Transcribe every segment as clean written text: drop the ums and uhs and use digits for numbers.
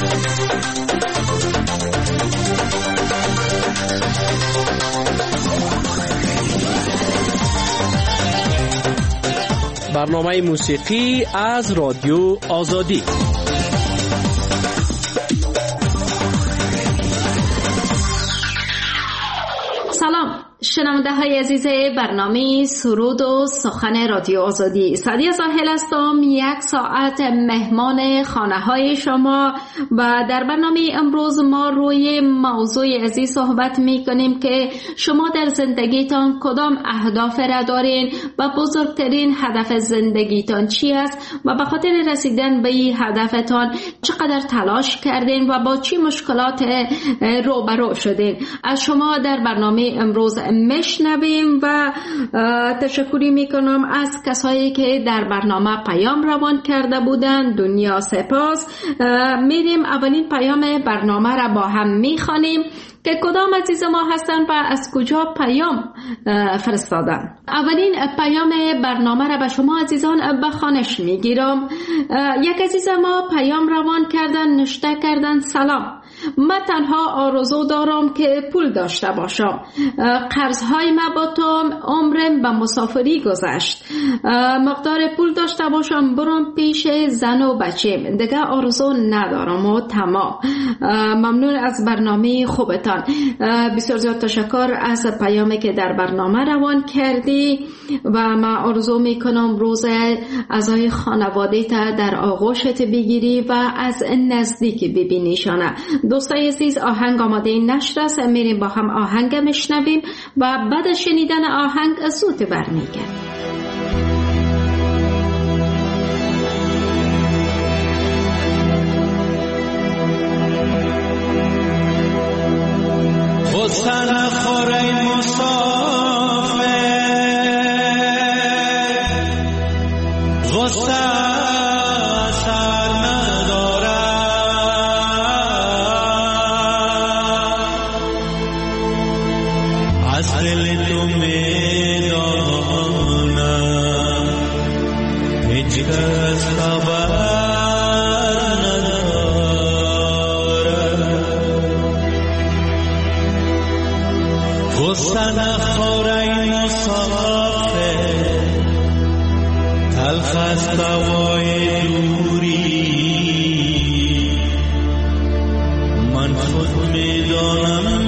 برنامه موسیقی از رادیو آزادی. سلام شنونده های عزیز برنامه سرود و سخن رادیو آزادی. سعدیه ساحل هستم، 1 ساعت مهمان خانه های شما و در برنامه امروز ما روی موضوع عزیز صحبت می کنیم که شما در زندگیتان کدام اهداف را دارین و بزرگترین هدف زندگیتان چی است و به خاطر رسیدن به این هدفتان چقدر تلاش کردین و با چی مشکلات روبرو شدین. از شما در برنامه امروز میشنویم و تشکری میکنم از کسایی که در برنامه پیام روان کرده بودند. دنیا سپاس. میریم اولین پیام برنامه را با هم میخوانیم که کدام عزیز ما هستن و از کجا پیام فرستادن. اولین پیام برنامه را به شما عزیزان به خوانش میگیرم. یک عزیز ما پیام روان کردن، نوشته کردن: سلام، من تنها آرزو دارم که پول داشته باشم. قرضهای من با عمرم به مسافری گذشت. مقدار پول داشته باشم برم پیش زن و بچیم. دیگه آرزو ندارم و تمام. ممنون از برنامه خوبتان. بسیار زیاد تشکر از پیامی که در برنامه روان کردی و من آرزو میکنم روز اعضای خانواده تا در آغوشت بگیری و از نزدیک ببینیشانه. دوستای عزیز، آهنگ آماده نشر است، میریم با هم آهنگ میشنویم و بعد شنیدن آهنگ زود برمیگردیم. غصه نخور ای مسافر، غصه سر ندارد، از دل تو میدانم هیچ کس خبر غصه نخور ای مسافر، تلخ است هوای دوری، من خود میدانم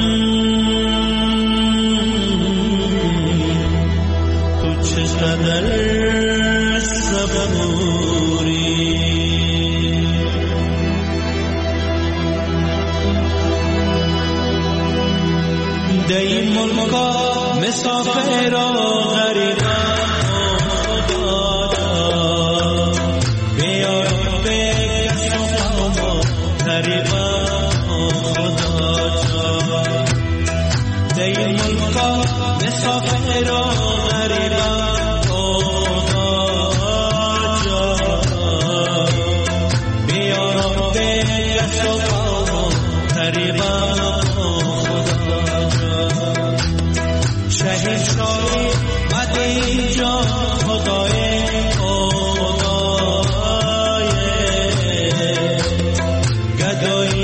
تو چقدر صبوری. در این ملکا مسافر و غریبان خدا بیار به کس و قوم غریبان خدا جا. در این ملکا مسافر و غریبان خدا جا، بیار به کس و قوم غریبان شهید شایی مده اینجا خدای خدای گدایی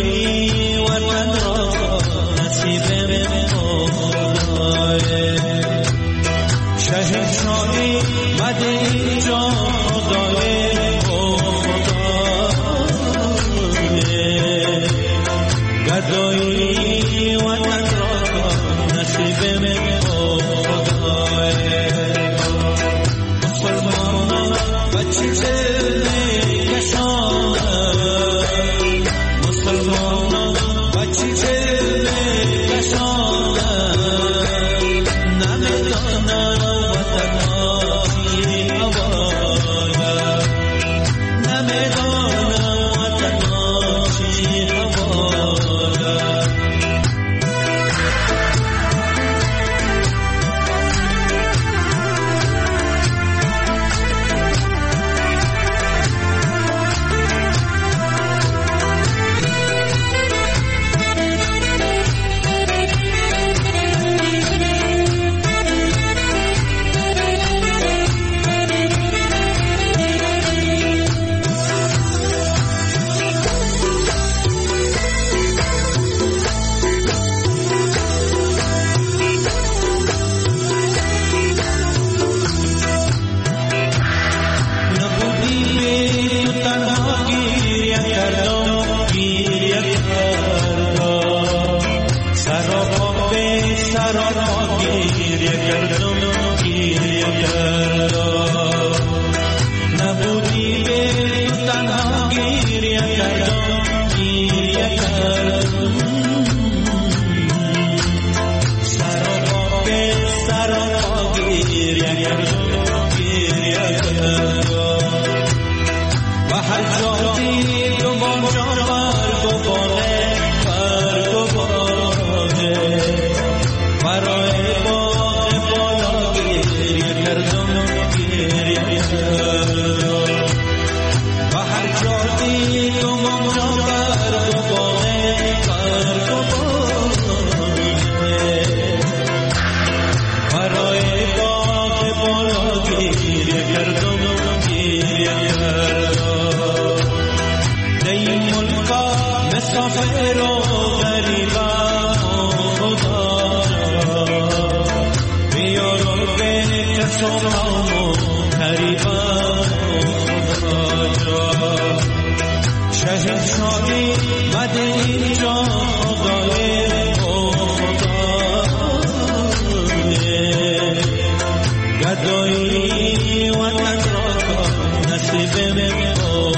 گریه کردم سراپا به سراپا گریه کردم و هر جا دیدم آنجا برگ و باغه برای باغ بالا گریه کردم و هر جا دیدم آنجا برگ و باغه برای باغ بالا گریه کردم این ملکا مسافر و غریبا خدا بیارو به کسام و غریبا خدا شهر شادی مده اینجا خدای گدایی و تکرار نصیب من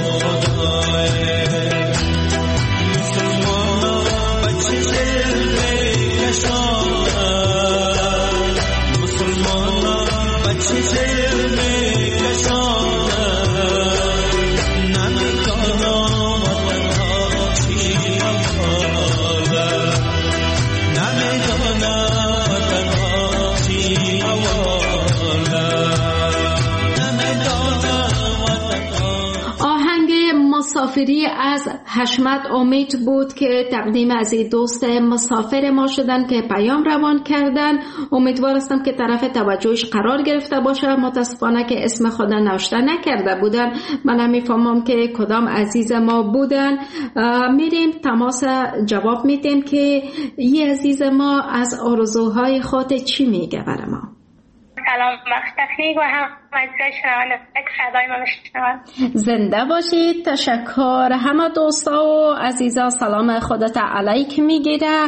مسافری از حشمت امید بود که تقدیم از این دوست مسافر ما شدن که پیام روان کردن. امیدوار هستم که طرف توجهش قرار گرفته باشه. متاسفانه که اسم خود نوشته نکرده بودن، من نمیفهمم که کدام عزیز ما بودن. میریم تماس جواب میدیم که این عزیز ما از آرزوهای خود چی میگه برای ما. سلام مختفی و هم عزیزای شنونده صدای ما میشنون. زنده باشید. تشکر. همه دوستا و عزیزا سلام خودت علیک میگیره.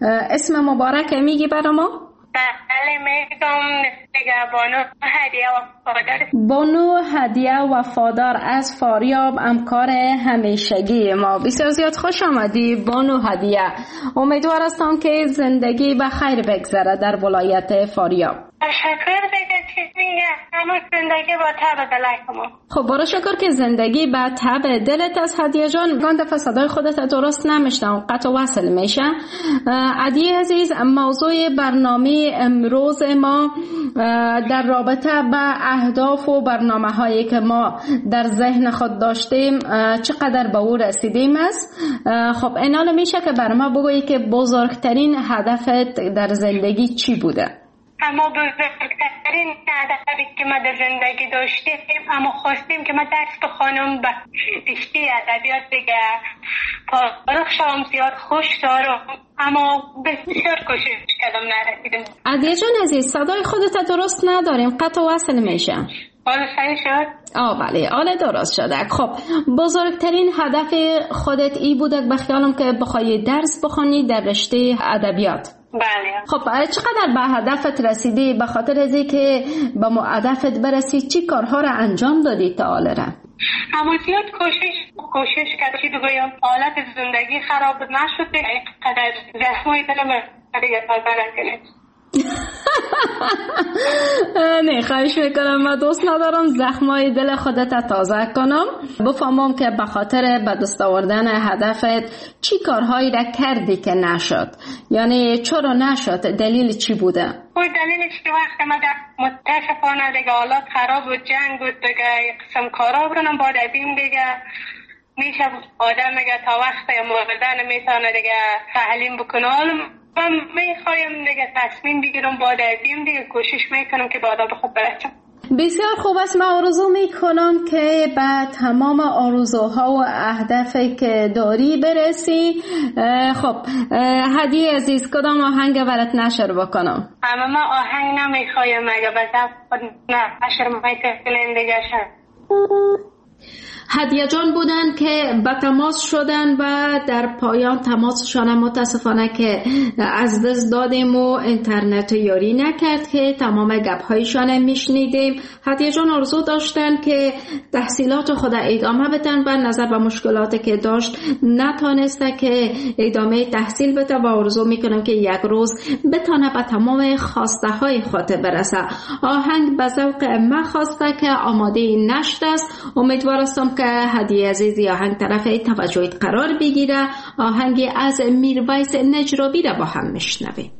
اسم مبارک میگی برای ما؟ بله میگم بانو هدیه وفادار. بانو هدیه وفادار از فاریاب، همکار همیشگی ما. بسیار زیاد خوش آمدی بانو هدیه. امیدوار هستم که زندگی به خیر بگذره در ولایت فاریاب. تشکر دیگه چیزیه همون زندگی با تب دلت ما. خب برای شکر که زندگی با تب دلت از هدیه جان. گاند دفعه صدای خودت درست نمیشنم، قطع و وصل میشه. هدیه عزیز، موضوع برنامه امروز ما در رابطه با اهداف و برنامه هایی که ما در ذهن خود داشتیم چقدر به او رسیدیم است. خب اینال میشه که بر ما بگویی که بزرگترین هدفت در زندگی چی بوده؟ اما بزرگترین هدفی که ما در زندگی داشتیم، اما خواستیم که ما درس بخوانم به رشته ادبیات دیگه فارغ شوم، زیاد خوش دارم، اما بسیار کوشش کردم نرسیدم. عدیه جان عزیز، صدای خودت درست نداریم، قطع و وصل میشه. حالا صحیح شد؟ بله، حالا درست شده. خب بزرگترین هدف خودت ای بوده به خیالم که بخوای درس بخونی در رشته ادبیات. بله. خب چقدر به هدفت رسیدی؟ به خاطر از اینکه به هدفت برسی چی کارها را انجام دادی تا حالا را؟ اما زیاد کوشش کردم که بگویم حالت زندگی خراب نشد، اینقدر زخمای دلم دیگه تازه نکنید. نه خواهش میکنم، من دوست ندارم زخمای دل خودت تازه کنم. بفهمم که به خاطر به دست آوردن هدفت چی کارهایی را کردی که نشد، یعنی چرا نشد، دلیل چی بوده؟ دلیلش که وقتی ما در متاسفانه دیگه حالات خراب و جنگ بود دیگه قسم کارا برنم باید ادیم دیگه میشه آدم دیگه تا وقتی مردن میتونه دیگه تحلیم بکنه. من میخوایم دیگه تصمیم بگیرم با ادیم دیگه کوشش میکنم که بادا به خوب برسم. بسیار خوب است. من آرزو میکنم که به تمام آرزوها و اهدافی که داری برسی. خب هدیه عزیز، کدام آهنگ برات نشر بکنم؟ اما ما آهنگ نمیخوایم، اگه بذار نه نشر میکنیم دیگه شد. هدیه جان بودن که به تماس شدن و در پایان تماسشان متاسفانه که از دست دادیم و اینترنت یاری نکرد که تمام گپ‌هایشان میشنیدیم. هدیه جان آرزو داشتن که تحصیلات خود ادامه بدن و نظر به مشکلاتی که داشت نتونسته که ادامه تحصیل بده و آرزو میکنم که یک روز بتانه به تمام خواسته های خود برسه. آهنگ به ذوق من خواسته که آماده نشده است. امیدوارم که هدیه عزیزی آهنگ طرف توجهت قرار بگیره. آهنگ از میرویس نجرابی را با هم میشنویم.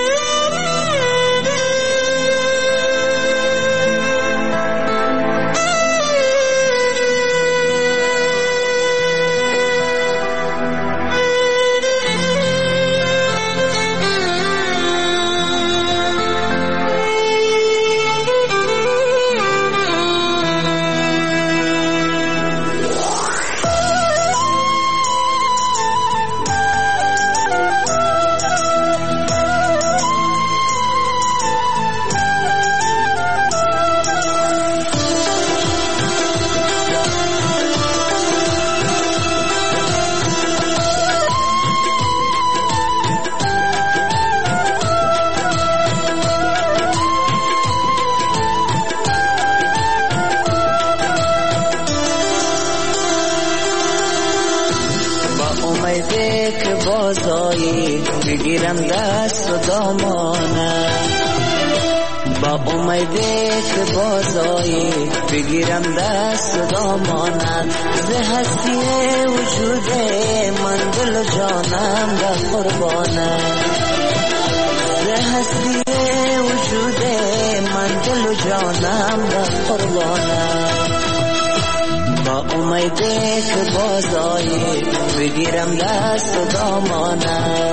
بگیرم دست و دامانم با امیده که بازایی بگیرم دست و دامانم ز هستی وجود من دل و جانم در قربانم ز هستی وجود من دل و جانم در قربانم با امیده که بازایی بگیرم دست و دامانم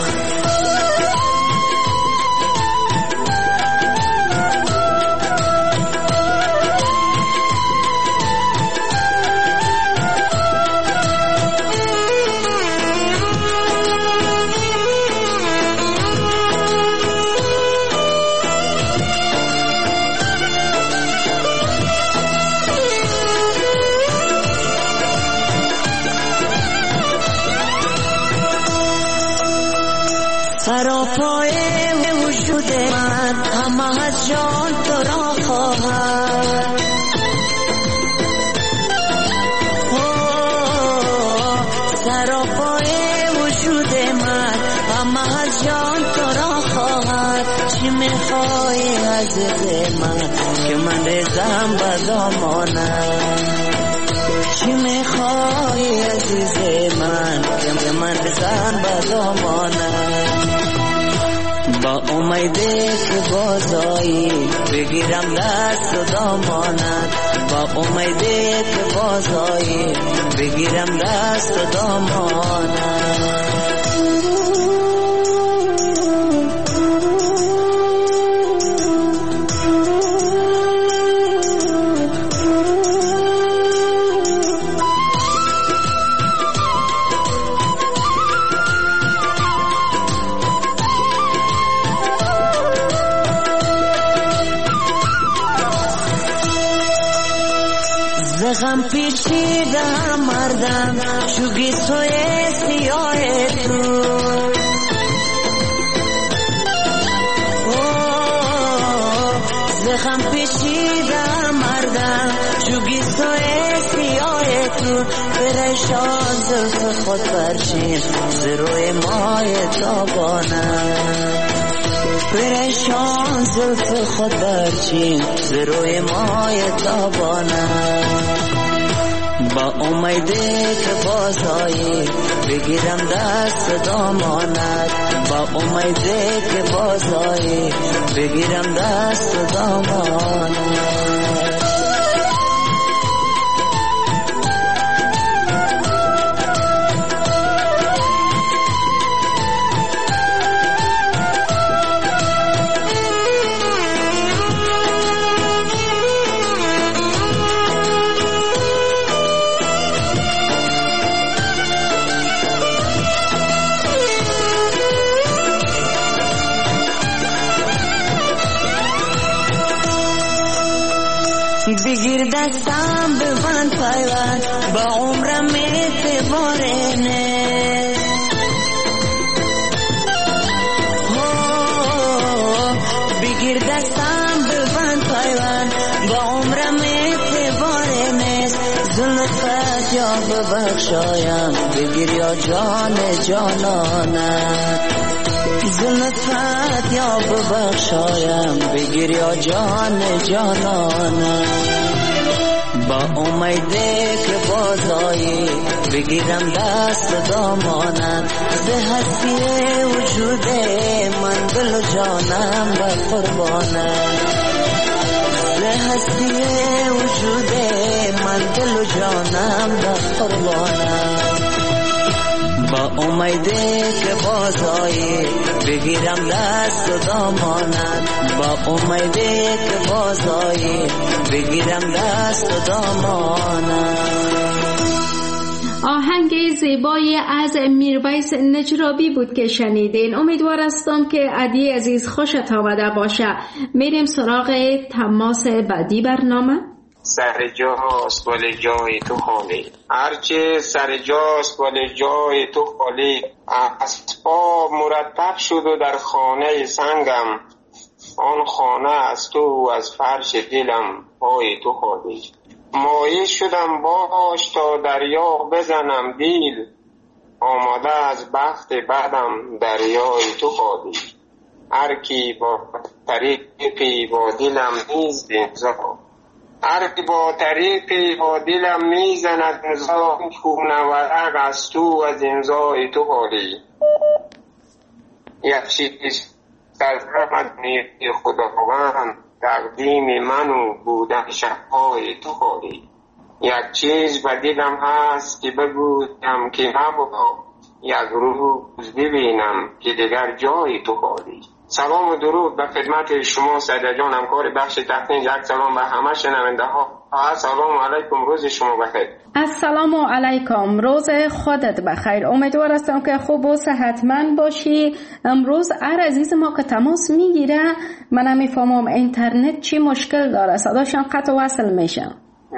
سراپای وجود من همه از جان تو را خواهم سراپای وجود من همه از جان تو را خواهم چی میخوای عزیز من که من ریزم به دامانم چی میخوای عزیز من که من ریزم به دامانم با امیده که بازایی بگیرم دست و دامانت با امیده که بازایی بگیرم دست و دامانت غم پیچیدم مردم چوگی سوی سیاه تو زخم پیچیدم مردم چوگی سوی سیاه تو پریشان زلف خود برچین زروی مای تابانم پریشان زلف خود برچین زروی مای تابانم با امیده که بازایی بگیرم دست دامانت با امیده که بازایی بگیرم دست دامانت بگیر دستم ببند پیوند باره نیست. بگیر دستم ببند پایوند با عمرم اعتباره نیست. زلفت یا ببخشایم بگیر یا جان جانانت. زلفت یا ببخشایم بگیر یا جان جانانت. با امیده که بازایی بگیرم دست دامانت. به هستی وجود من دل و جانم به قربانت. به هستی وجود من دل و جانم به قربانت. با امیده که بازایی بگیرم دست دامانت. با امیده که بازایی بگیرم دست دامانت. آهنگ زیبایی از میرویس نجرابی بود که شنیدین. امیدوار هستم که عدی عزیز خوشت آمده باشه. میریم سراغ تماس بعدی برنامه. سر جاست ولی جای تو خالی. هرچه سر جاست ولی جای تو خالی. اسباب مرتب شد و در خانه سنگم. آن خانه از تو از فرش دلم پای تو خالی. مایه شدم باش تا دریا بزنم دیل. آماده از بخت بعدم دریای تو خالی. هر کی با طریقی با دلم نیز انزا. هر کی با طریقی با دلم میزند نزا. خونه ورق از تو از انزای تو خالی. یک چیز در رحمت نیستی خداوند تقدیم منو بودن شبهای تو خالی. یک چیز به دلم هست که بگویم که نبودا. یک روز ببینم که دیگر جای تو خالی. سلام و درود به خدمت شما سعید جان، همکار بخش تقدیم. یک سلام به همه شنونده ها. السلام علیکم، روز شما بخیر. السلام علیکم، روز خودت بخیر. امیدوار هستم که خوب و صحتمند باشی. امروز هر عزیز ما که تماس میگیره من نمیفهمم اینترنت چی مشکل داره، صداشان قطع و وصل میشم.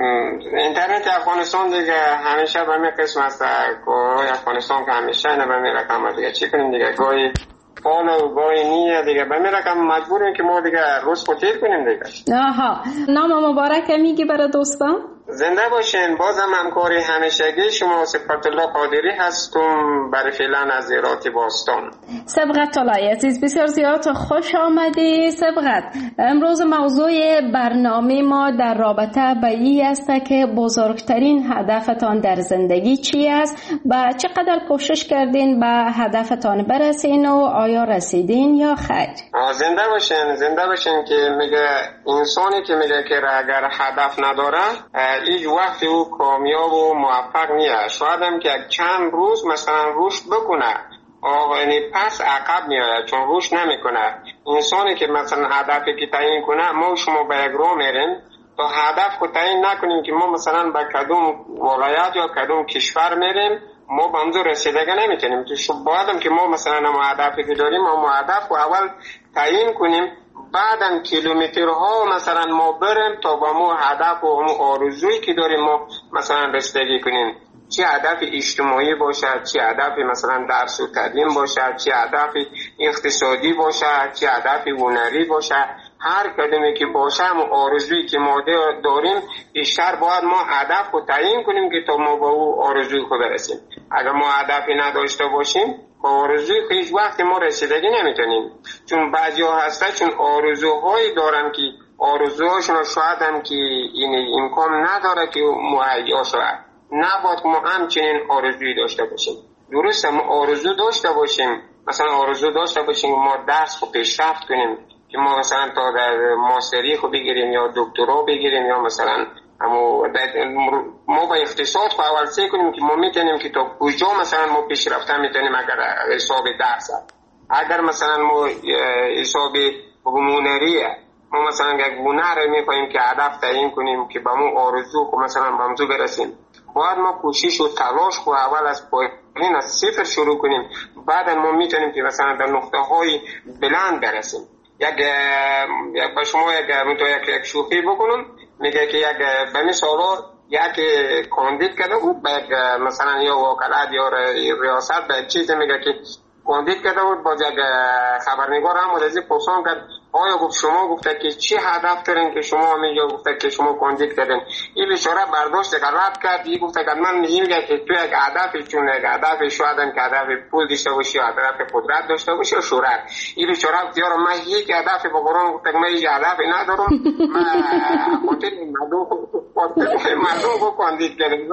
اینترنت افغانستان دیگه همیشه به می قسم است. گاهی افغانستان که همیشه نه به می رقم دیگه چی کنیم دیگه، گاهی فال و گاهی نیه دیگه به می رقم مجبوریم که ما دیگه روز خودتیر کنیم دیگه. آها، نام مبارک میگی برای دوستان؟ زنده باشین. بازم همکاری همیشگی شما صفت الله قادری هستم برای فعلا از ایرات باستان. سبقت طلای عزیز، بسیار زیاد خوش آمدی. سبقت، امروز موضوع برنامه ما در رابطه به این است که بزرگترین هدفتان در زندگی چی است و چقدر کوشش کردین به هدفتان برسین و آیا رسیدین یا خیر؟ زنده باشین که میگه انسانی که میگه که اگر هدف نداره هیچ وقت او کامیاب و موفق نیست. شاید هم که چند روز مثلا رشد بکنه یعنی پس عقب میاد چون رشد نمیکنه. انسانی که مثلا هدفی که تعیین کنه، ما شما به یک راه میریم تا هدف رو تعیین نکنیم که ما مثلا به کدوم ولایت یا کدوم کشور میریم، ما به اونجا رسیدگی نمیتونیم. تو باید که ما مثلا ما هدفی که داریم ما هدف رو اول تعیین کنیم، بعدم کیلومترها مثلا ما بریم تا با ما هدف و آرزویی که داریم ما مثلا رسیدگی کنیم. چه هدف اجتماعی باشه، چه هدف مثلا درس و تعلیم باشه، چه هدف اقتصادی باشه، چه هدف هنری باشه، هر کدومی که باشه هم آرزویی که ما داریم بیشتر باید ما هدف رو تعیین کنیم که تا ما با او آرزوی خود برسیم. اگر ما هدفی نداشته باشیم با آرزوی هیچ وقت ما رسیدگی نمیتونیم. چون بعضیا هسته چون آرزوهایی دارن که آرزوهاشون شاید هم که این امکان نداره که مهیا شود. نباید ما همچنین آرزویی داشته باشیم. درسته ما آرزو داشته باشیم، مثلا آرزو داشته باشیم ما درس رو پیشرفت کنیم که ما مثلا تا در ماستری رو بگیریم یا دکترا بگیریم یا مثلا ما با اقتصاد رو اول سعی کنیم که ما میتونیم که تا کجا مثلا ما پیشرفته میتونیم اگر حساب درس اگر مثلا ما حساب هنریه ما مثلا یک هنر میخوایم که هدف تعیین کنیم که با ما آرزو خب مثلا به موضوع برسیم، باید ما کوشش و تلاش خو اول از پایین از صفر شروع کنیم، بعد ما میتونیم که مثلا در نقطه های بلند برسیم. یک با شما یک شوخی بکنم، میگه که یک به مثال یک کاندید کرده بود به مثلا یا وکالت یا ریاست به چیز میگه که کاندید کرده بود. باز یک خبرنگار هم از این پرسان کرد آیا گفت شما گفته که چی هدف دارین که شما همینجا گفته که شما کاندید کردین. این بیچاره برداشت غلط کرد. این گفته که من میگم که تو یک هدف چون یک هدف شاید که هدف پول داشته باشی یا هدف قدرت داشته باشی یا شهرت. این بیچاره گفت یارو من یک هدف به قرآن گفته من هیچ هدفی ندارم. من خاطر مردم کو کاندید کردم.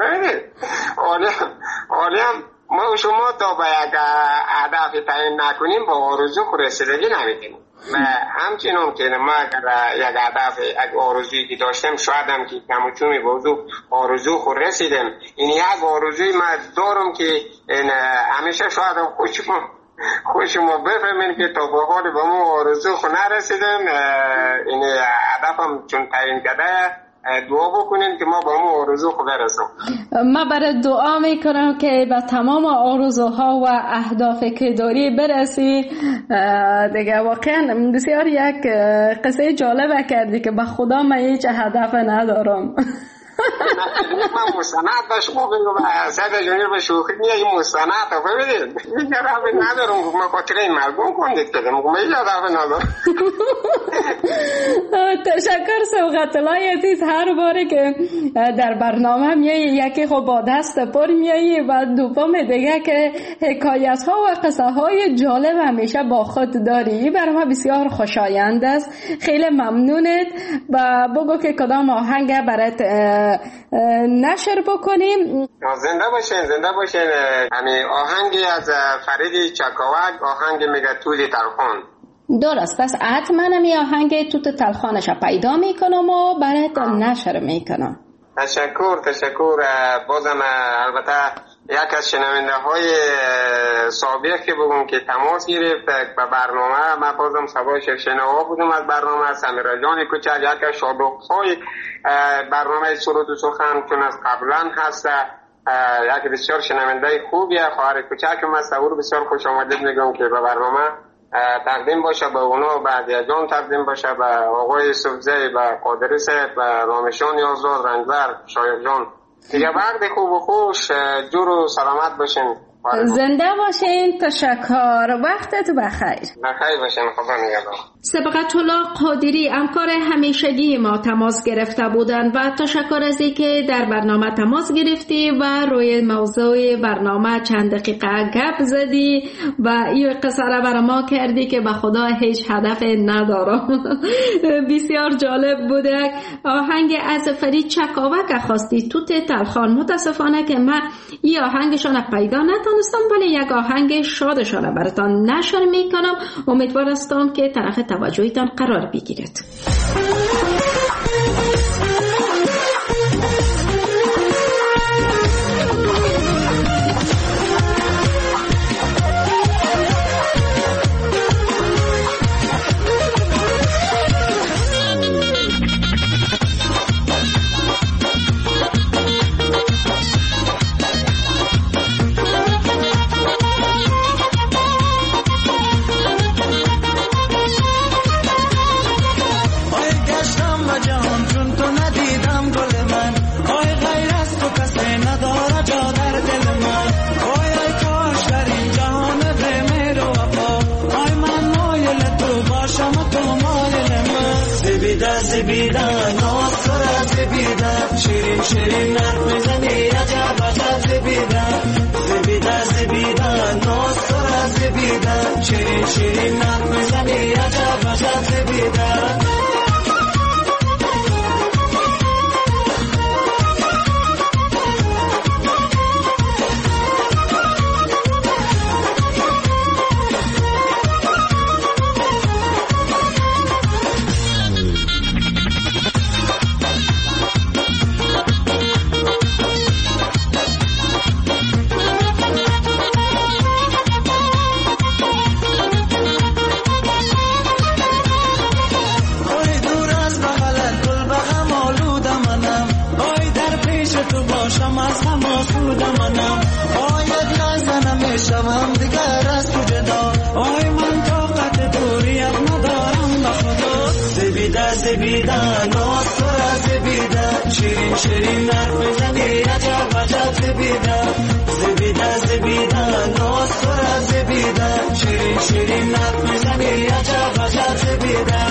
حالا ما شما تا به یک هدف تعیین نکنیم با آرزو خود رسیدگی نمیکنیم. همچنان که ما اگر یک هدف یک آرزویی که داشتیم شاید هم که کموچومی بازو آرزو خود رسیدیم. این یک آرزوی ما دارم که همیشه شاید هم خوش شما بفهمین که تا به حال به ما آرزو خود نرسیدیم. این هدف هم چون تعیین کرده دعا بکنین که ما با همون آرزو خود برسیم. ما برای دعا میکنم که به تمام آرزوها و اهدافی که داری برسی. دیگه واقعا بسیار یک قصه جالبه کردی که به خدا من هیچ هدف ندارم. من مستند داشت ما بگم سید جونیر به شوخی میگه این مستند ها ببینید این هدف ندارم. من خاطر این مردم کاندید کردم. من هیچ هدف ندارم. تشکر سبقت الله عزیز. هر باره که در برنامه میایی یکی خب با دست پر میایی و دوم دیگه که حکایت ها و قصه های جالب همیشه با خود داری. برای ما بسیار خوشایند است. خیلی ممنونت و بگو که کدام آهنگ برات نشر بکنیم. زنده باشین. همین آهنگی از فرید چکاوک آهنگ میگه توت تلخان. درست است. حتما همین آهنگ توت تلخانش پیدا میکنم و برات نشر میکنم. تشکر. بازم البته یک از شنونده های سابق که بگم که تماس گرفت به برنامه، من بازم سبای شنوا بودم از برنامه سمیرا جان کوچک، یک از شادوخ های برنامه سرود و سخن چون از قبلا هست. یک بسیار شنونده خوبیه، خواهر کوچکم هست. او رو بسیار خوش آمدید میگم که به برنامه تقدیم باشه، به اونا به عدیه جان تقدیم باشه، به آقای سبزه، به قادری صاحب، به رامشان یازداد، رنجبر، شایر جان. دیگه وقت خوب و خوش، جور و سلامت باشین. زنده باشین. تشکر. وقتت بخیر. بخیر باشین. خدا نگهدار. سبقت الله قادری همکار همیشگی ما تماس گرفته بودند و تشکر از اینکه در برنامه تماس گرفتی و روی موضوع برنامه چند دقیقه گپ زدی و این قصه را برای ما کردی که به خدا هیچ هدف ندارم. بسیار جالب بوده. آهنگ از فرید چکاوک خواستی، توت تلخان. متاسفانه که من این آهنگشان پیدا نتونستم، ولی یک آهنگ شادشان براتان نشر میکنم. امیدوار هستم که طرف توجهتان قرار بگیرد. زبیده ناصر زبیده شیرین شیرین نرم میزنی عجب عجب زبیده ناصر زبیده شیرین شیرین نرم میزنی عجب عجب زبیده. هم دیگر از تو جدا آی من طاقت دوریت ندارم بخدا زبیده ناصر زبیده زبیده شیرین شیرین حرف میزنی عجب عجب زبیده زبیده زبیده ناز تو را زبیده شیرین شیرین حرف میزنی عجب عجب زبیده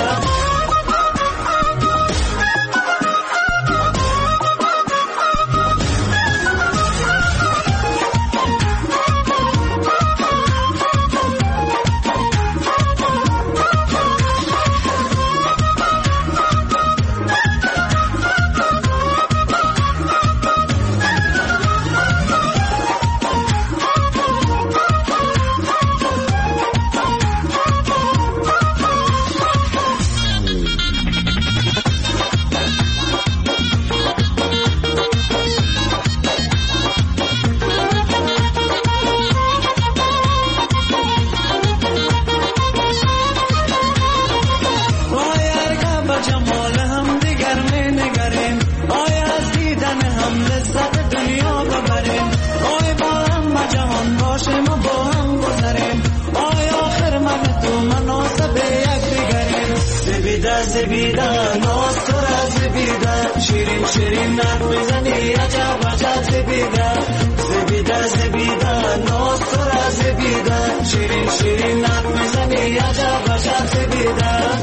زبیده ناز تو را زبیده شیرین شیرین حرف میزنی عجب عجب زبیده زبیده زبیده ناز تو را زبیده شیرین شیرین حرف میزنی عجب عجب زبیده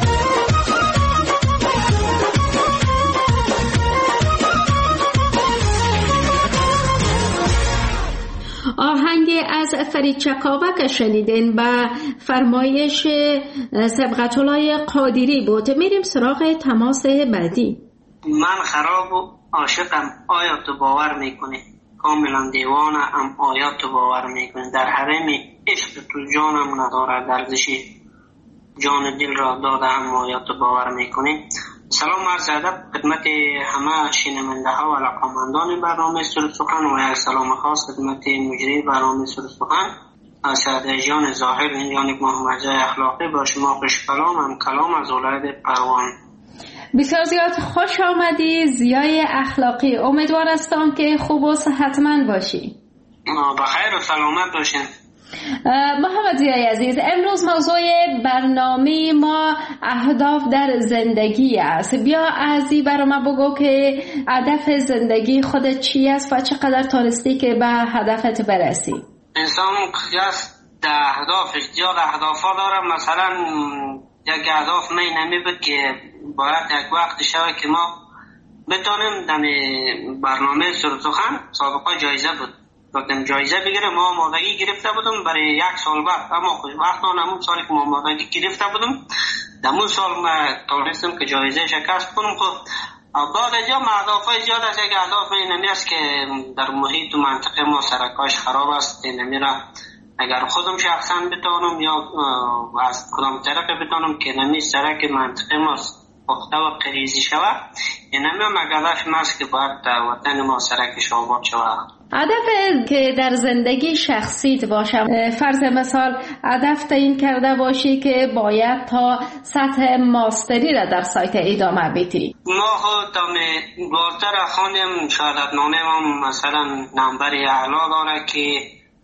آهنگ از فرید چکاوک شنیدین و فرمایش صبغت‌الله قادری بود. میریم سراغ تماس بعدی. من خراب و عاشقم آیا تو باور میکنی؟ کاملا دیوانم آیا تو باور میکنی؟ در حرم عشق تو جانم ندارد ارزشی، جان دل را دادم آیا تو باور میکنی؟ سلام عرض ادب خدمت همه شنونده ها و علاقه‌مندان برنامه سر سخن و یک سلام خاص خدمت مجری برنامه سر سخن اسد جان ظاهر جانب محمد جای اخلاقی با شما خوش کلام از ولایت پروان. بسیار زیاد خوش آمدی ضیای اخلاقی. امیدوار هستم که خوب و صحتمند باشی. بخیر و سلامت باشین. محمد ضیای عزیز، امروز موضوع برنامه ما اهداف در زندگی است. بیا ازی برای ما بگو که هدف زندگی خودت چی است و چقدر تونستی که به هدفت برسی. انسان اهدافش زیاد اهدافا داره. مثلا یک اهداف نمی بود که باید یک وقت شوه که ما بتانیم در برنامه سرسخن سابقه جایزه بود گفتم جایزه بگیره. ما آمادگی گرفته بودم برای یک سال بعد، اما وقتا همون سالی که ما آمادگی گرفته بودم همون سال ما تونستم که جایزه شکست کنم. خب بعد از یا اهدافای زیاد است. یک اهداف اینمی است که در محیط و منطقه ما سرکاش خراب است، اینمی را اگر خودم شخصا بتانم یا از کدام طرف بتانم که نمی سرک منطقه ما پخته و قریزی شود، اینمی هم هدف است که باید در وطن ما سرکش آباد شود. هدف که در زندگی شخصیت باشه، فرض مثال هدف تعیین کرده باشی که باید تا سطح ماستری را در سایت ادامه بدی. ما خود تا بالاتر خواندیم، شهادتنامه ما مثلا نمبر اعلا داره که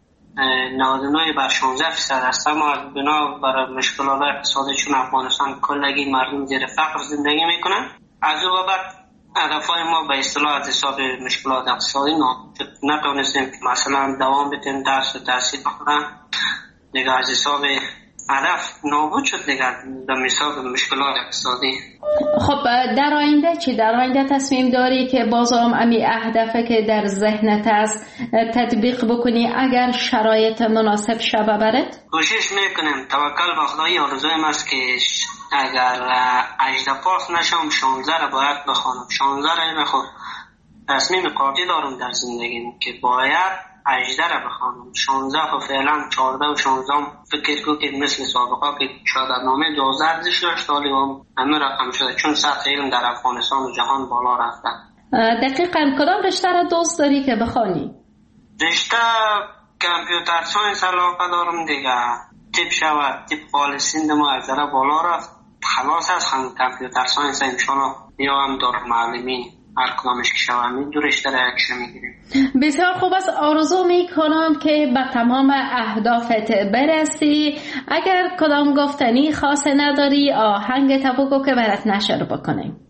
99/16% است، اما بنا بر مشکلات اقتصادی چون افغانستان کلگی مردم زیر فقر زندگی میکنن، از او بعد هدفهای ما به اصطلاح از حساب مشکلات اقتصادی نتونستیم که مثلا دوام بدیم درس و تحصیل بکنن دیگه، از حساب هدف نابود شد دیگه به حساب مشکلات اقتصادی. خب در آینده چی؟ در آینده تصمیم داری که بازم امی اهدافی که در ذهنت است تطبیق بکنی اگر شرایط مناسب شبه برد؟ کوشش میکنم. توکل به خدای. آرزویم است که اگر 18 پاس نشم 16 را باید بخوانم. 16 را نخوام. تصمیم قاطع دارم در زندگیم که باید 18 را بخوانم. 16 خب فعلا 14 و 16 فکر کنم که مثل سابقه که شهادتنامه 12 ارزش داشت ولی همه رقم شده چون سطح علم در افغانستان و جهان بالا رفته. دقیقاً کدام رشته را دوست داری که بخوانی؟ رشته کامپیوتر ساینس علاقه دارم دیگه. تیپ شود تیپ خالصین ما از در بالا رفت خلاص از کامپیوتر ساینس انشالله یا هم دار معلمین هر کدامش که شوم دو رشته را یکشه میگیریم. بسیار خوب است. آرزو میکنم که به تمام اهدافت برسی. اگر کدام گفتنی خاص نداری آهنگ بگو که برات نشر بکنیم.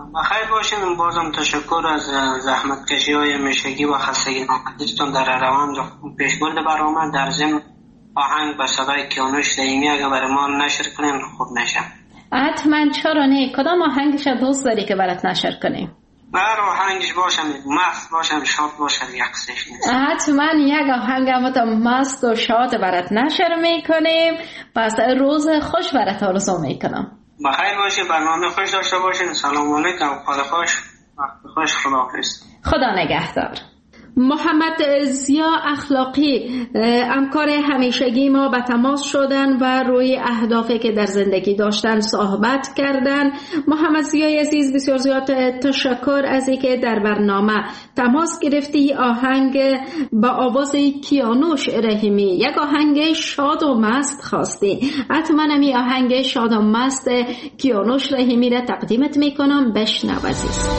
بخیر باشین. بازم تشکر از زحمت کشی های همیشگی و خستگی ناپذیرتون در روند پیشبرد برنامه. در ضمن آهنگ به صدای کیانوش رحیمی اگه برای ما نشر کنین خوب نشه. حتما، چرا نه؟ کدام آهنگش دوست داری که برات نشر کنیم؟ بر آهنگش باشم، مست باشم، شاد باشم، یکسش نیست. حتما یک آهنگ مست و شاد برات نشر میکنیم. پس روز خوش برات آرزو میکنم. بخیر باشی، برنامه خوش داشته باشین. سلام علیکم، خدا خوش، وقت خوش، خداحافظ. خدا نگهدار. محمد ضیا اخلاقی، همکار همیشگی ما، به تماس شدن و روی اهدافی که در زندگی داشتن صحبت کردن. محمد ضیا عزیز، بسیار زیاد تشکر از اینکه در برنامه تماس گرفتی. آهنگ با آواز کیانوش رحیمی، یک آهنگ شاد و مست خواستی. حتما همی آهنگ شاد و مست کیانوش رحیمی را تقدیمت میکنم. بشنو عزیز.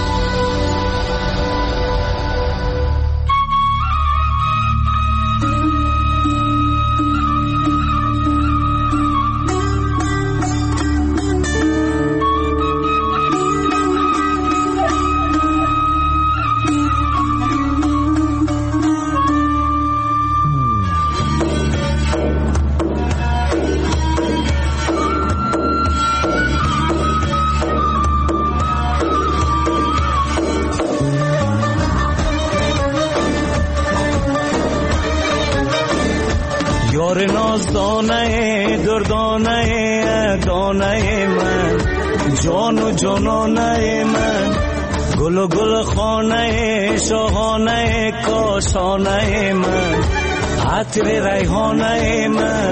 نازدانه دردانه دانه من، جان و جانانه من، گل و گل خانه شاهانه کاشانه من، عطر ریحانه من.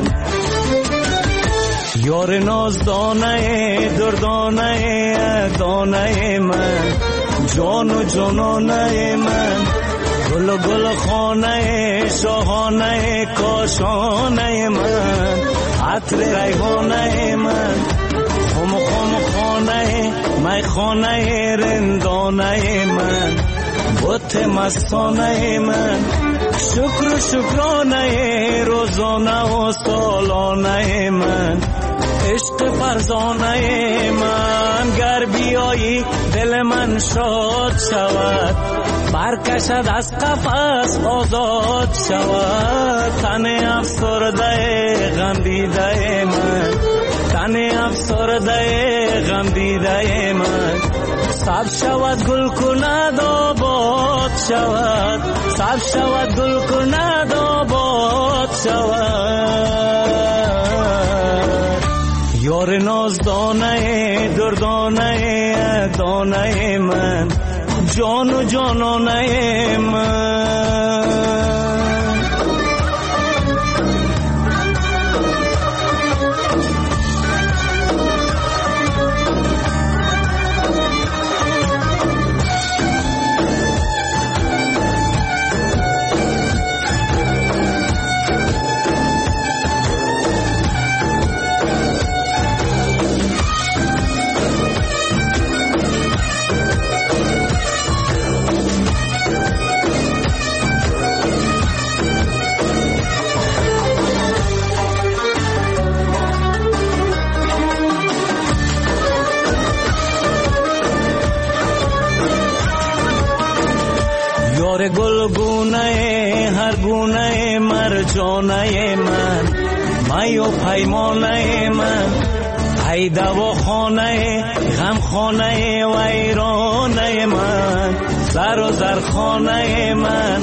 یار نازدانه دردانه دانه من، جان و جانانه من، گل و گل خانه شاهانه کاشانه من، عطر ریحانه من، خم خم خانه می خانه رندانه من، بت مستانه من، شکر و شکرانه روزانه و سالانه من، عشق فرزانه من. گر بیایی دل من شاد شود، برکشد از قفس آزاد شود. تن افسرده غم دیده من، تن افسرده غم دیده من، سبز شود گل کند آباد شود، سبز شود گل کند آباد شود. یار نازدانه دردانه دانه من، جان و جانانه من. گلگونه هر گونه مرجانه من، می و پیمانه من، ای دواخانه غم خانه ویرانه من، زر و زرخانه من،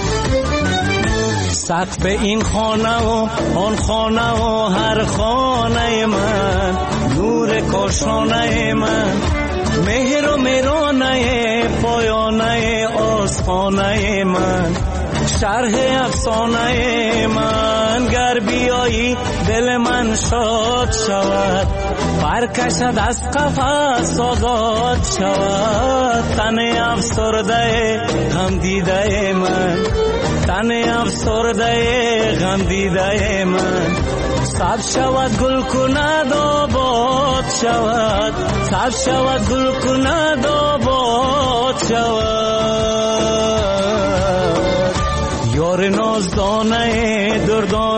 سقف این خانه و آن خانه و هر خانه من، نور کاشانه من، مهر و مهرانه پایانه آستانه من، شرح افسانه من. گر بیایی دل من شاد شود، برکشد از قفس آزاد شود. تن افسرده غم دیده من، تن افسرده غم دیده من، سبز شود گل کند آباد شود، سبز شود گل کند آباد شود. یار نازدانه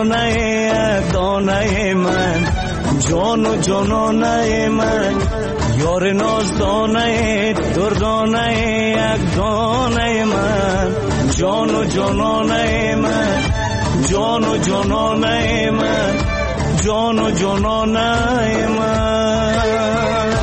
دردانه دانه من، جان و جانانه من، یار نازدانه دردانه یک دانه من، جان و جانانه من، جان و جانانه من، جان و جانانه من.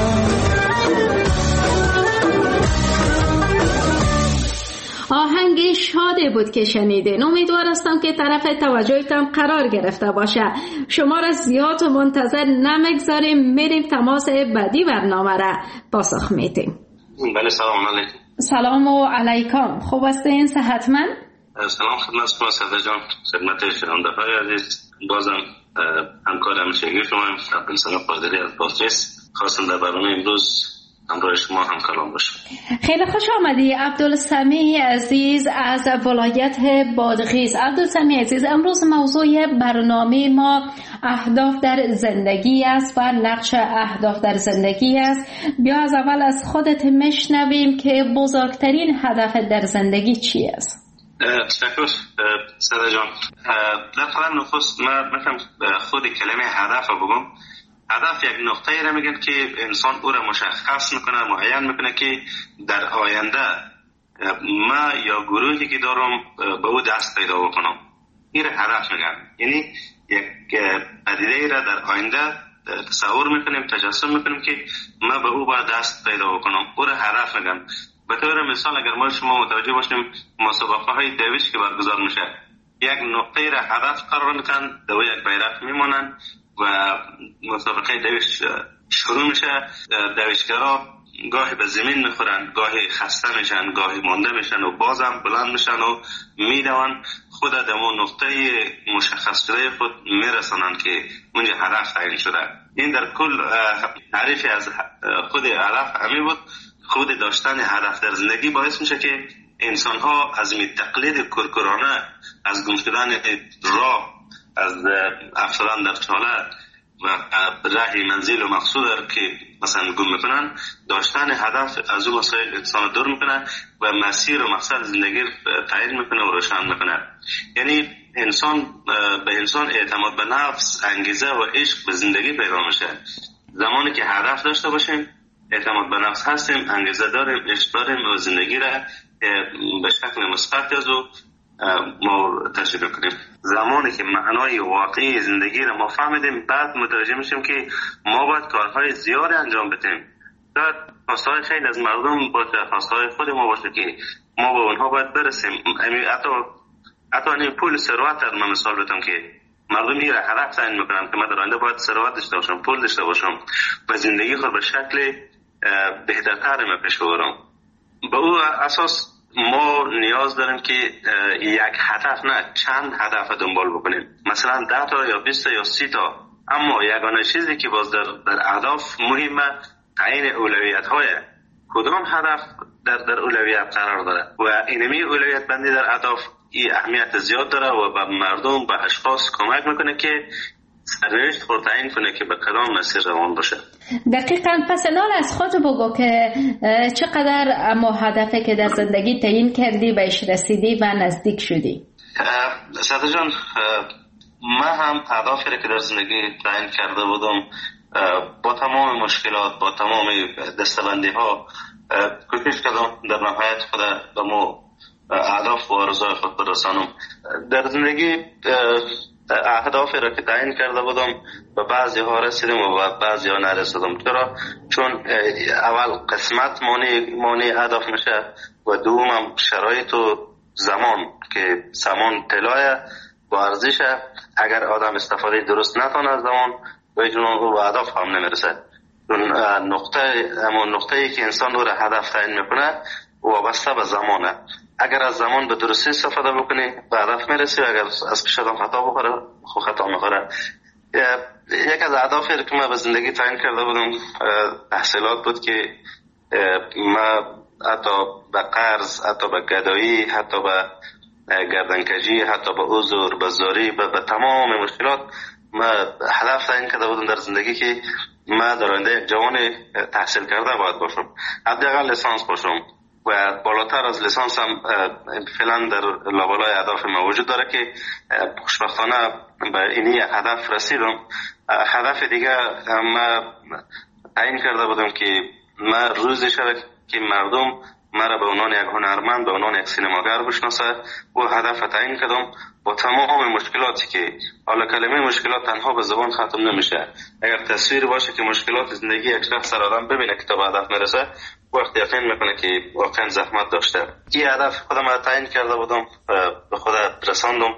آهنگ شادی بود که شنیدین. امیدوار هستم که طرف توجهتان قرار گرفته باشه. شما را زیاد و منتظر نمیگذاریم، میریم تماس بعدی برنامه را پاسخ میدیم. بله سلام علیکم. سلام و علیکم. خوب هستین؟ صحتمند؟ سلام خدمت شما صدر جان، خدمت شنونده‌های عزیز. بازم همکار همیشگی شما عبدالسلام قادری از بادغیس خواستم در برنامه امروز همراه شما هم کلام باشم. خیلی خوش آمدی عبدالسمی عزیز از ولایت بادغیس. عبدالسمی عزیز، امروز موضوع برنامه ما اهداف در زندگی است و نقش اهداف در زندگی است. بیا از اول از خودت میشنویم که بزرگترین هدف در زندگی چی است؟ تشکر صدر جان. در قلم نخست من میخوام خود کلمه هدف رو بگم. هدف یک نقطه‌ای را میگن که انسان او را مشخص میکنه، معین میکنه که در آینده ما یا گروهی که دارم به او دست پیدا بکنم. این را هدف میگن. یعنی یک پدیده را در آینده تصور میکنیم، تجسم میکنیم که ما به او باید دست پیدا بکنم. او را هدف میگن. به طور مثال اگر ما شما متوجه باشیم مسابقه های دویش که برگزار میشه، یک نقطه را هدف قرار میکنن، دو یک بیرق میمونن و مسابقه دویش شروع میشه. دویشگرا گاهی به زمین میخورن، گاهی خسته میشن، گاهی مانده میشن و بازم بلند میشن و میدون خود در اون نقطه مشخص شده خود میرسانن که اونجا هدف تعیین شده. این در کل تعریفی از خود هدف همین بود. خود داشتن هدف در زندگی باعث میشه که انسان ها از تقلید کرکرانه، از گم شدن راه، از افتادن در چاله و راه منزل و مقصود که مثلا گم میکنن، داشتن هدف از اون مسائل انسان دور میکنه و مسیر و مقصد زندگی تعیین میکنه و روشن میکنه. یعنی انسان به انسان اعتماد به نفس، انگیزه و عشق به زندگی پیدا میشه. زمانی که هدف داشته باشیم، اعتماد به نفس هستیم، انگیزه داریم، عشق داریم و زندگی را به شکل مثبت از ما تجربه کنیم. زمانی که معنای واقعی زندگی را ما فهمیدیم، بعد متوجه میشیم که ما باید کارهای زیاد انجام بدیم. شاید خواستهای خیلی از مردم باشه، خواستهای خود ما باشه که ما به اونها باید برسیم. حتی این پول ثروت را من مثال بدم که مردم این را هدف تعیین میکنن که من در آینده باید ثروت داشته باشم، پول داشته باشم و زندگی خود به شکل بهترتر ما پیش ببرم. به او اساس ما نیاز داریم که یک هدف نه چند هدف دنبال بکنیم، مثلا 10 تا یا 20 تا یا 30 تا. اما یگانه چیزی که باز در اهداف مهمه تعیین اولویت های کدام هدف در اولویت قرار داره و اینمی اولویت بندی در اهداف این اهمیت زیاد داره و به مردم، به اشخاص کمک میکنه که سرنوشت خود تعیین کنه که به کدام مسیر روان باشه. دقیقاً. پس الان از خود بگو که چقدر اما هدفی که در زندگی تعیین کردی بهش رسیدی و نزدیک شدی؟ صدر جان، من هم اهدافی که در زندگی تعیین کرده بودم با تمام مشکلات، با تمام دستبندی ها کوشش کردم در نهایت خود به مو اهداف و آرزوهای خود برسانم. در زندگی اهدافی را که تعیین کرده بودم به بعضی ها رسیدم و به بعضی ها نرسیدم. چون اول قسمت مانع اهداف میشه و دوم شرایط و زمان که زمان طلایه با ارزشه. اگر آدم استفاده درست نکنه از زمان و جنون او به اهداف هم نمیرسه. چون نقطه‌ای که انسان رو هدف تعیین میکنه وابسته به زمانه. اگر از زمان به درستی استفاده بکنی به هدف میرسی، اگر از پیش آدم خطا بخوره خود خطا میخوره. یک از اهدافی که من به زندگی تعیین کرده بودم تحصیلات بود که من حتی به قرض، حتی به گدایی، حتی به گردنکجی، حتی به عذر، به زاری، به تمام مشکلات من هدف تعیین کرده بودم در زندگی که من در آینده یک جوان تحصیل کرده باید باشم، حداقل لیسانس باشم و بالاتر از لیسانس هم فعلا در لابلای اهداف ما وجود داره که خوشبختانه به این هدف رسیدم. هدف دیگه من تعیین کرده بودم که من روزی شود که مردم مرا به عنوان یک هنرمند، به عنوان یک سینماگر بشناسه و هدف تعیین کردم با تمام مشکلاتی که حالا کلمه مشکلات تنها به زبان ختم نمیشه. اگر تصویر باشه که مشکلات زندگی یک شخص را آدم ببینه که تا به هدف میرسه، وقت یقین میکنه که واقعا زحمت داشته. این هدف خودم تعیین کرده بودم، به خود رساندم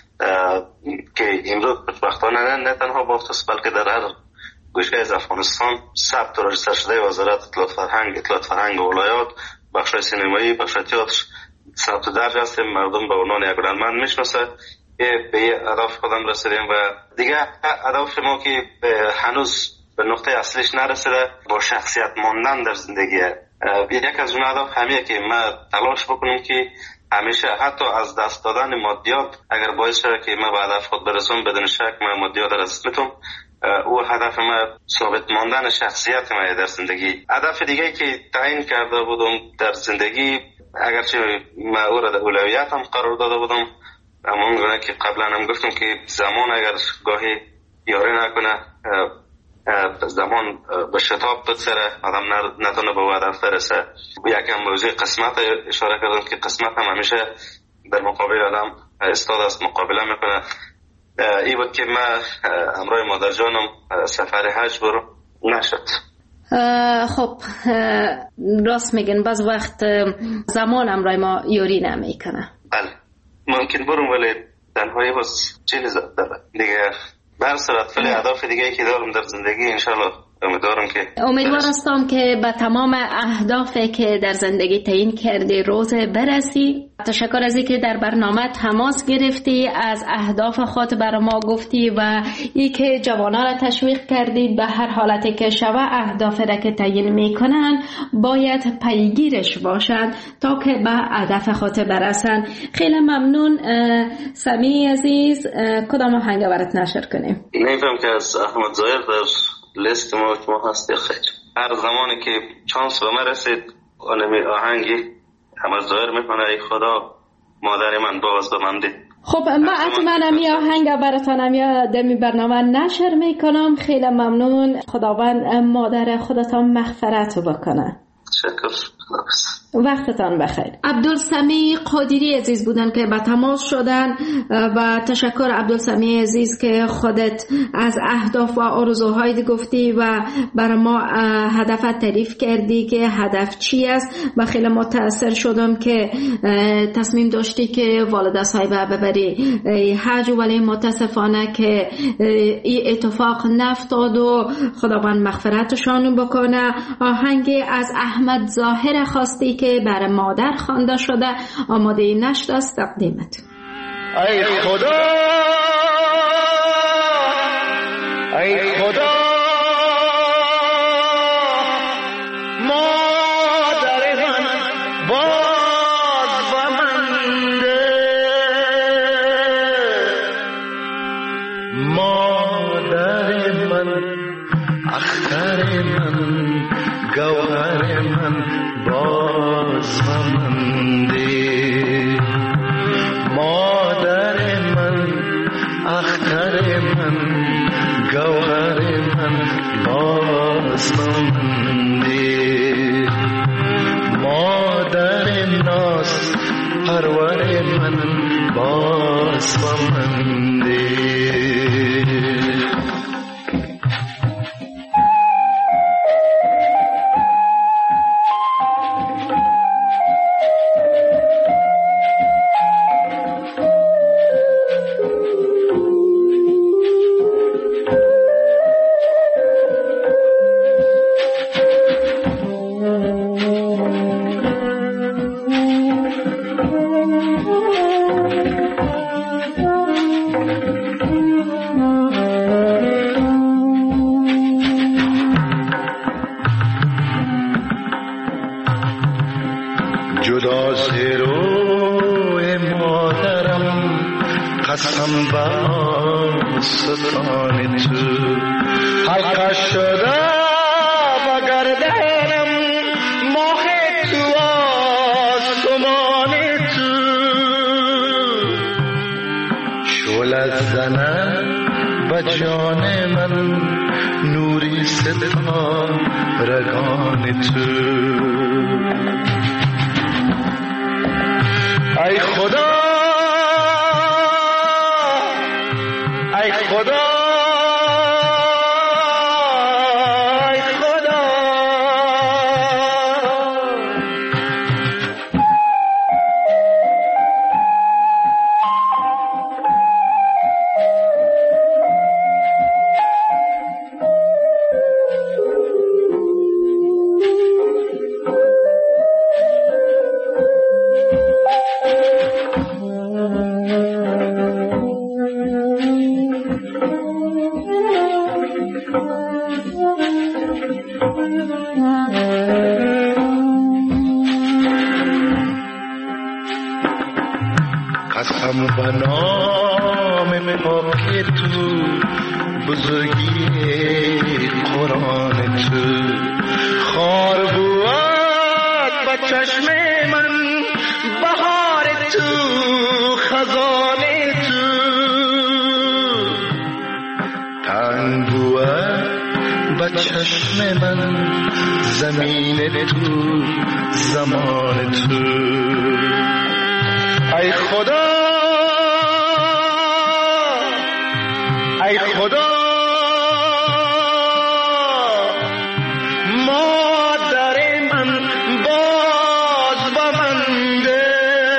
که امروز خوشبختانه نه تنها بافتست بلکه در هر گوشه از افغانستان ثبت و رجیستر شده وزارت اطلاعات فرهنگ و ولایات، بخشای سینمایی، بخشای تئاتر ثبت و درج هستیم. مردم به عنوان یک هنرمند میشناسه. به این هدف خودم رسیدیم و دیگه هدف ما که هنوز به نقطه اصلیش نرسیده، با شخصیت ماندن در زندگی. یک از اون هدف همیه که ما تلاش بکنیم که همیشه حتی از دست دادن مادیات اگر باعث شده که ما به هدف خود برسم، بدون شک ما مادیات را دست میتم. او هدف ما ثابت ماندن شخصیت ما در زندگی. هدف دیگه که تعیین کرده بودم در زندگی، اگرچه ما او را در اولویت هم قرار داده بودم، اما اونگونه که قبلا هم گفتم که زمان اگر گاهی یاری نکنه، زمان به شتاب بسره، آدم نتونه به هدف برسه. یکم موضوع قسمت اشاره کردم که قسمت هم همیشه در مقابل آدم استاد است، مقابله میکنه. ای بود که من همراه مادر جانم سفر حج برو نشد. خب راست میگن بعض وقت زمان همراه ما یاری نمیکنه. بله ممکن برم ولی تنهایی باز چیزی داره دیگه. بر صورت فعلی اهداف دیگه که دارم در زندگی انشالله امیدوار هستم که به تمام اهدافی که در زندگی تعیین کردی روز برسی. تشکر از اینکه در برنامه تماس گرفتی، از اهداف خود برای ما گفتی و ای که جوانان را تشویق کردید به هر حالتی که شوه اهداف را که تعیین میکنن باید پیگیرش باشند تا که به هدف خود برسن. خیلی ممنون سمی عزیز. کدام آهنگ برات نشر کنیم؟ نمیفهم که از احمد ظاهر در لیست ما هستی. خیلی هر زمانی که چانس به من رسید آهنگی احمد ظاهر میکنه ای خدا مادر من باز به من دید. خب من حتما می آهنگ براتانم یا دمی برنامه نشر میکنم. خیلی ممنون. خداوند مادر خودتان مغفرت بکنه. تشکر. وقتتان بخیر. عبدالسمی قادری عزیز بودن که به تماس شدن و تشکر عبدالسمی عزیز که خودت از اهداف و آرزوهایت گفتی و برای ما هدفت تعریف کردی که هدف چی است و خیلی متاثر شدم که تصمیم داشتی که والده صاحبه ببری حج، ولی متاسفانه که این اتفاق نفتاد و خداوند مغفرتشان بکنه. آهنگ از احمد ظاهر خواستی که برای مادر خوانده شده، آماده نشد است تقدیمت. ای خدا ای خدا مادر من باز و منده، مادر من اختر من گوهر من باز و منده، مادر من اختر من گوهر من باز و منده، مادر ناز پرور من باز و منده. جدا زیروی مادرم قسم با ستان تو حلقه شده با گردنم ماه تو آسمان تو شعله زنه به جان من نوری ستا رگان تو. ای خدا ای خدا قسم به نام پاک تو، بزرگی قرآن تو، خار بود به چشم من بهار تو، خزان تو، تنگ بود به چشم من زمین تو، زمان تو. ای خدا ای خدا مادر من باز با من ده.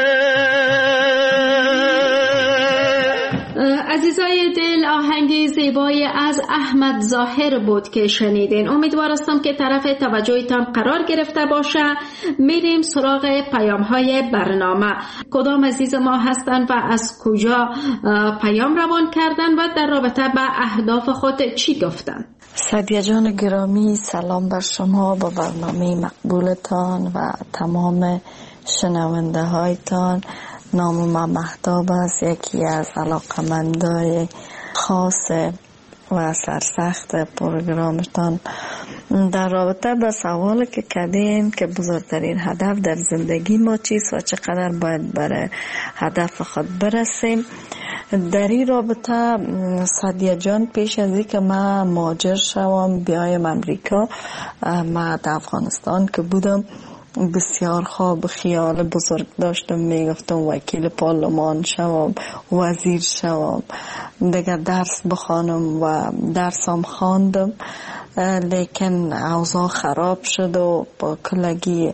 عزیزای دل، آهنگی زیبایی از احمد ظاهر بود که شنیدین. امیدوارم که طرف توجهتان قرار گرفته باشه. میریم سراغ پیام های برنامه. کدام عزیز ما هستن و از کجا پیام روان کردن و در رابطه به اهداف خود چی گفتن؟ سعدیه جان گرامی، سلام بر شما، با برنامه مقبولتان و تمام شنونده هایتان. نام من مهتاب است، یکی از علاقمندای خاص و سرسخت پروگرامتان. در رابطه با سوال که کردین که بزرگترین هدف در زندگی ما چیست و چقدر باید برای هدف خود برسیم، در این رابطه سعدیه جان، پیش از این که من مهاجر شوم بیایم امریکا، من در افغانستان که بودم بسیار خواب خیال بزرگ داشتم، میگفتم وکیل پارلمان شوم، وزیر شوم، دیگه درس بخوانم و درسم خواندم، لیکن اوضاع خراب شد و با کلگی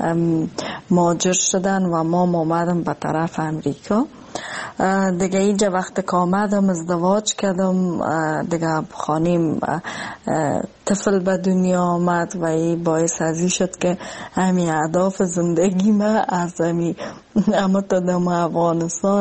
مهاجر شدن و ما اومدم به طرف امریکا. دیگه اینجا وقت که آمدم ازدواج کردم، دیگه خانیم طفل به دنیا آمد و این باعث ازی شد که همین اهداف زندگی من از همین دم افغانستان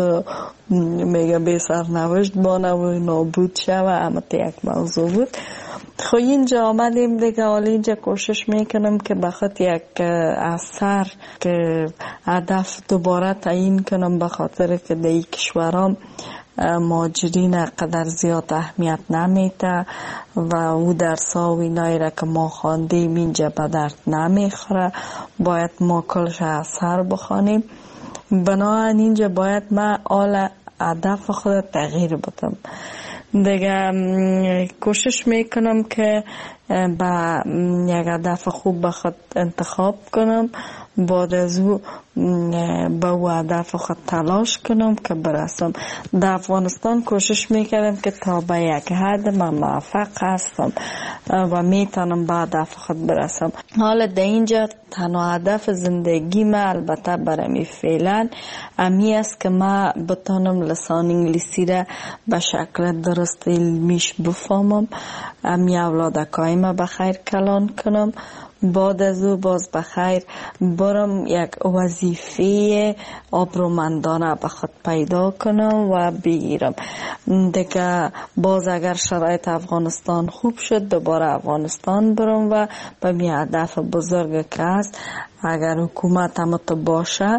میگه بی سرنوشت بانه و نابود شوه، یک موضوع بود. خب اینجا آمدیم دیگه، حالا اینجا کوشش میکنم که بخاطر یک اثر که هدف دوباره تعیین کنم، بخاطر که در این کشورام مهاجرین قدر زیاد اهمیت نمیده و او درسا و اینایی را که ما خواندیم اینجا به درد نمیخوره، باید ما کلش اثر بخوانیم. بنابراین اینجا باید من حال هدف خود تغییر بدم دیگه. کوشش میکنم که با یک هدف خوب به خود انتخاب کنم، بعد از او به او هدف خود تلاش کنم که برسم. در افغانستان کوشش میکردم که تا به یک حد من موفق هستم و میتونم به هدف خود برسم. حالا در اینجا تنها هدف زندگی من البته برای فعلا امی است که من بتانم لسان انگلیسی را به شکل درست علمیش بفهمم، امی اولادکای ما بخیر کلان کنم، بعد از او باز بخیر برم یک وظیفه آبرومندانه به خود پیدا کنم و بگیرم دیگه. باز اگر شرایط افغانستان خوب شد دوباره افغانستان برم و به می هدف بزرگ که هست، اگر حکومت هم تو باشه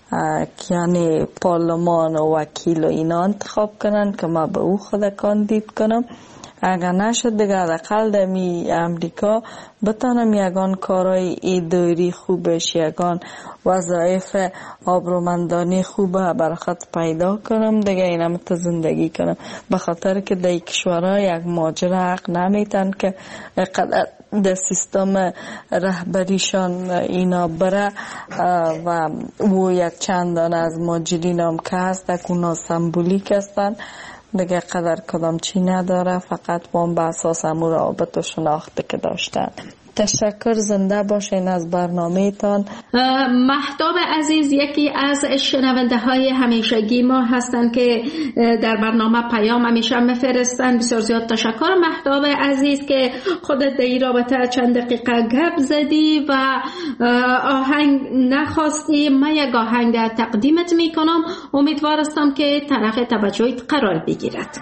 یعنی پارلمان و وکیل و اینا انتخاب کنن که ما به او خود کاندید کنم، اگر نشد دیگه حداقل در امریکا بتانم یگان کارای اداری خوبش، یگان وظایف آبرومندانه خوبه برای خود پیدا کنم دیگه، اینم تا زندگی کنم. به خاطر که در کشورها یک ماجرا حق نمیتن که در سیستم رهبریشان اینا بره و او یک چندان از ماجرین هم که هست اونا سمبولیک هستن دیگه، قدر کدام چی نداره، فقط با هم به اساس امور رابط و شناخته که داشتن. تشکر، زنده باشین از برنامه تان. مهتاب عزیز یکی از شنونده های همیشگی ما هستند که در برنامه پیام همیشه میفرستند. بسیار زیاد تشکر مهتاب عزیز که خودت در این رابطه چند دقیقه گپ زدی و آهنگ نخواستی. من یک آهنگ تقدیمت میکنم، امیدوار هستم که طرف توجهت قرار بگیرد.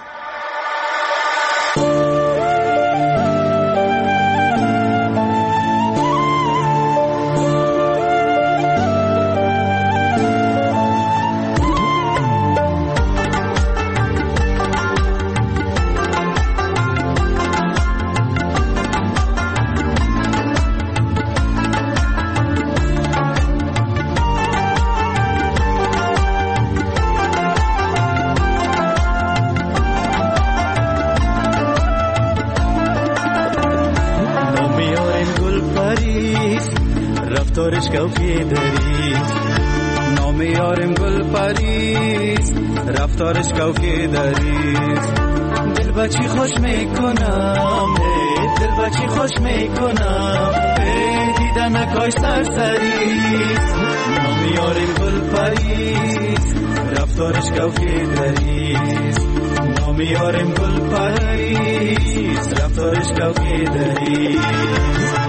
رفتارش کوکی دریست، دل بچی خوش میکنم، دل بچی خوش میکنم، دیدن نکاش سرسریست، نامیاریم گل پریست، رفتارش کوکی دریست، نامیاریم گل پریست، رفتارش کوکی دریست.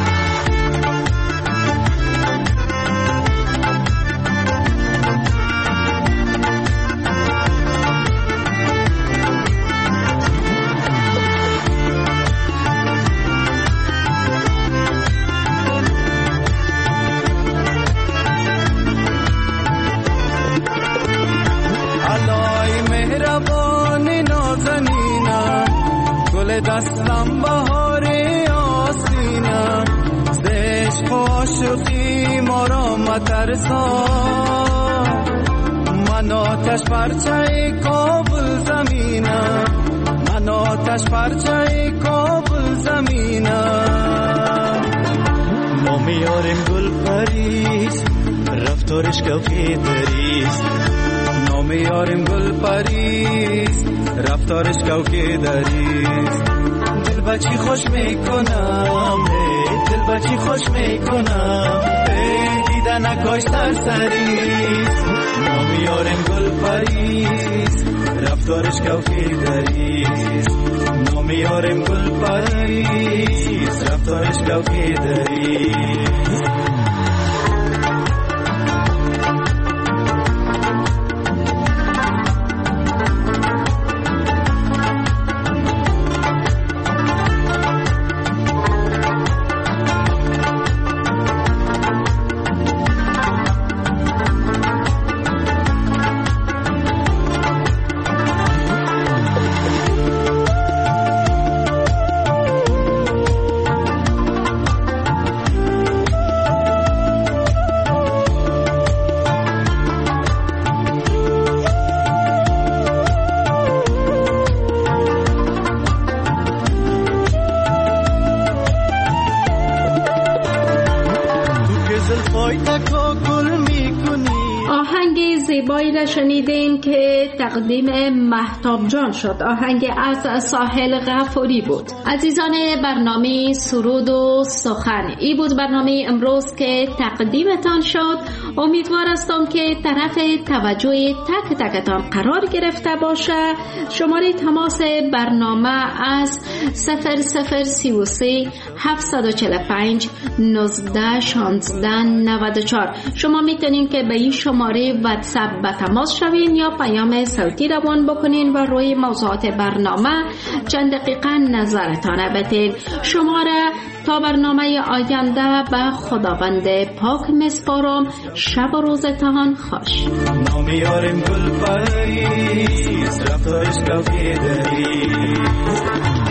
دستم بهار آسینم، زشق و عاشقی ما را مترسان، من آتش پرچه کابل زمینم، من آتش پرچه کابل زمینم. ما میاریم گل پریست، رفتارش کوکی دریست، نامیاریم گل پریست، رفتارش کوکی دریست. دل بچی خوش میکنم، دل بچی خوش میکنم، دیدن نکاش سرسریست، نامیاریم گل پریست، رفتارش کوکی دریست، نامیاریم گل پریست، رفتارش کوکی دریست. آهنگ زیبایی را شنیدین که تقدیم مهتاب جان شد. آهنگ از ساحل غفوری بود. عزیزان برنامه سرود و سخن، ای بود برنامه امروز که تقدیمتان شد. امیدوار هستم که طرف توجه تک تکتان قرار گرفته باشه. شماره تماس برنامه از 0033 745 19 16 94. شما میتونین که به این شماره واتساپ به تماس شوین یا پیام صوتی روان بکنین و روی موضوعات برنامه چند دقیقه نظرتان بدین. شما را تا برنامه آینده به خداوند پاک میسپارم. شب و روزتان خوش. نامیاریم گل پریست، رفتارش کوکی دریست.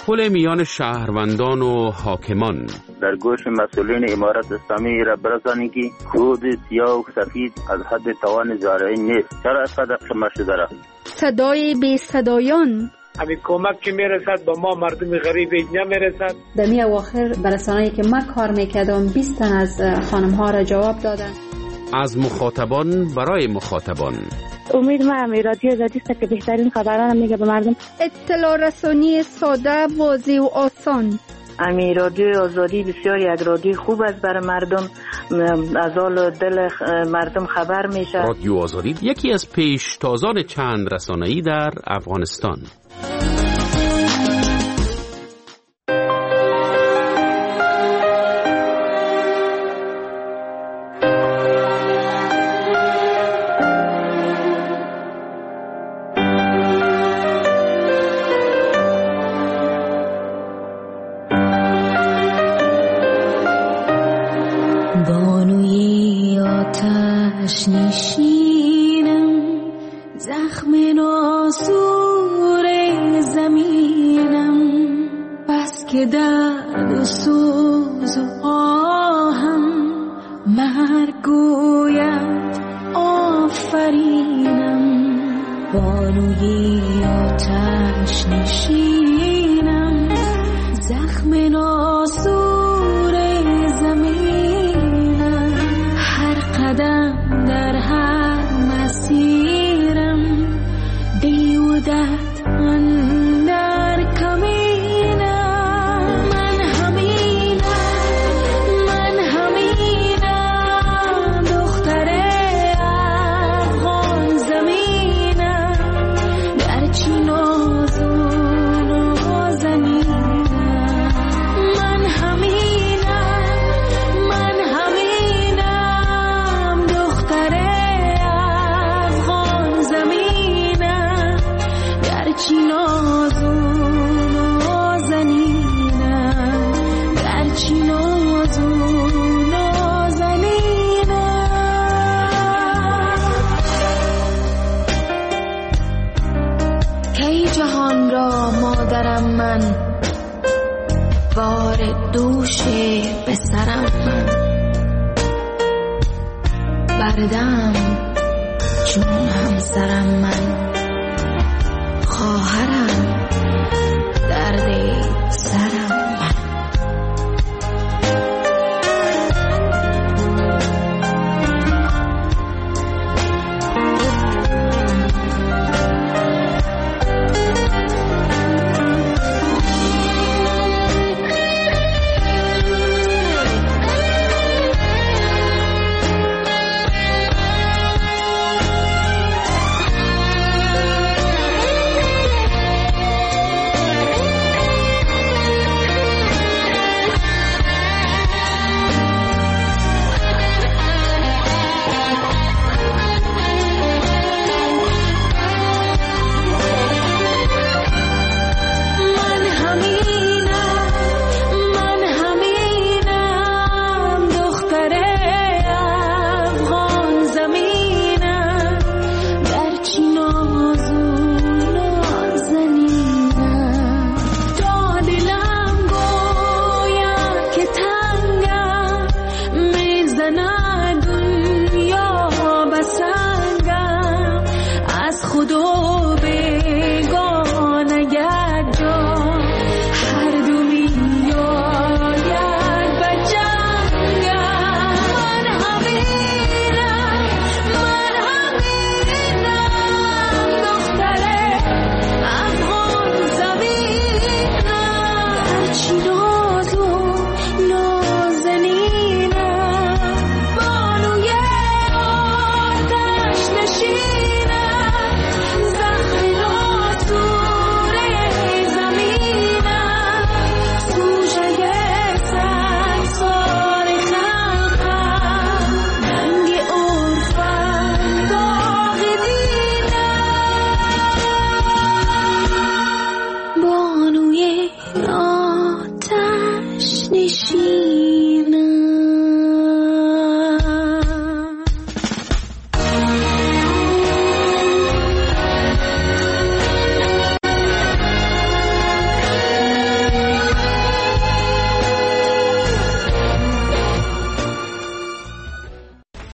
تداخل میان شهروندان و حاکمان. در گوش مسئولین امارت اسلامی را برسانید که کود سیاه و سفید از حد توان زارعی نیست. چرا اینقدر قمه شده را؟ صدای بی صدایان. همین کمک که میرسد با ما مردم غریب نمیرسد. در می اواخر برسانه‌ای که من کار میکردم 20 تن از خانم ها را جواب دادن. از مخاطبان برای مخاطبان. امید من رادیو آزادی است که بهترین خبران میگه به مردم. اطلاع رسانی ساده، واضح و آسان. رادیو آزادی بسیار یک رادیو خوب است برای مردم، از حال دل مردم خبر میشه. رادیو آزادی یکی از پیشتازان چند رسانه‌ای در افغانستان. نشینم زخم ناسور زمینم، بس که درد و سوز و آهم مرگ گوید آفرینم. بانوی آتش نشینم زخم ناسور زمینم، هر قدم در هر مسیرم دیودت اندر کمینم. من همینم دختر افغان زمینم، گرچه نازون و زمینم. من همینم دختر افغان زمینم، گرچه نازون و زنینم، گرچه نازون و زنینم. کی جهان را مادرم من، بار دوش به سرم من، بردم چون همسرم من، خواهرم درد